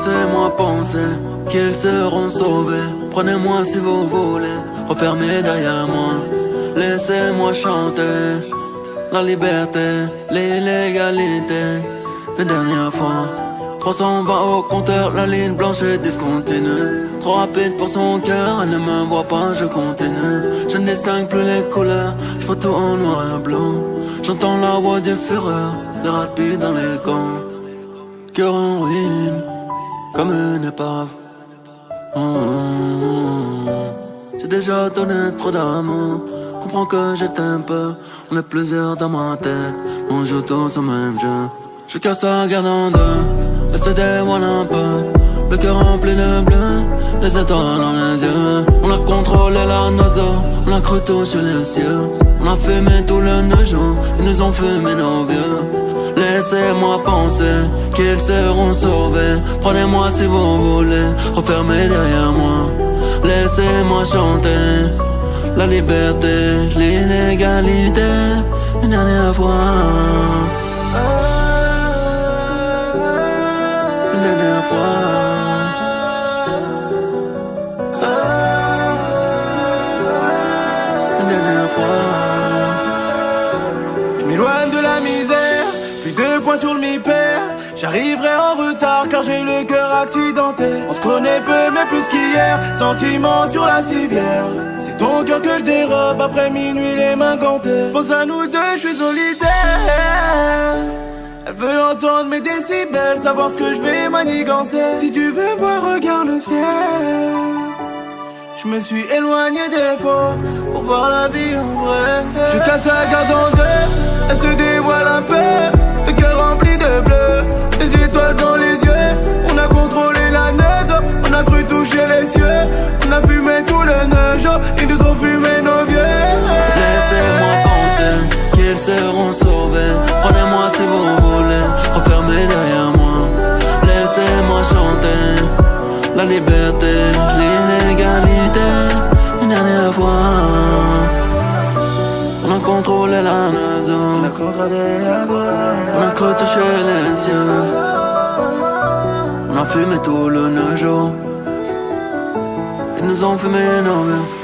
Laissez-moi penser qu'ils seront sauvés. Prenez-moi si vous voulez, refermez derrière moi. Laissez-moi chanter la liberté, l'illégalité. Une dernière fois, 320 au compteur, la ligne blanche est discontinue. Trop rapide pour son cœur, elle ne me voit pas, je continue. Je ne distingue plus les couleurs, je vois tout en noir et blanc. J'entends la voix du fureur, les rapides dans les camps. Cœur en ruine, comme une épave. J'ai déjà donné trop d'amour. Comprends que je t'aime peu. On est plusieurs dans ma tête, on joue tous au même jeu. Je casse la garde en deux, elle se dévoile un peu. Le cœur rempli de bleu, les étoiles dans les yeux. On a contrôlé la nausée, on a cru tout sur les cieux. On a fumé tout le jour, ils nous ont fumé nos vieux. Laissez-moi penser qu'ils seront sauvés. Prenez-moi si vous voulez, refermez derrière moi. Laissez-moi chanter la liberté, l'inégalité, une dernière fois. Une dernière fois. Une dernière fois. Je m'éloigne de la misère, puis 2 points sur le mi-père. J'arriverai en retard car j'ai le cœur accidenté. On se connaît peu mais plus qu'hier, sentiments sur la civière. C'est ton cœur que je dérobe après minuit les mains gantées. Pense à nous deux, je suis solitaire. Elle veut entendre mes décibels, savoir ce que je vais manigancer. Si tu veux voir, regarde le ciel. Je me suis éloigné des faux pour voir la vie en vrai. Je casse la garde en deux, elle se dévoile un peu. Le cœur rempli de bleu, les étoiles dans les yeux. On a contrôlé la neige, on a cru toucher les cieux. On a fumé tout le neige, ils nous ont fumé nos vieux. Laissez-moi penser qu'ils seront sauvés. Prenez-moi si vous voulez, refermez derrière moi. Laissez-moi chanter la liberté, l'inégalité, une dernière fois. On a contrôlé la maison, On a contrôlé la droite, on a cru toucher les cieux. On a fumé tout le jour, ils nous ont fumé nos vies.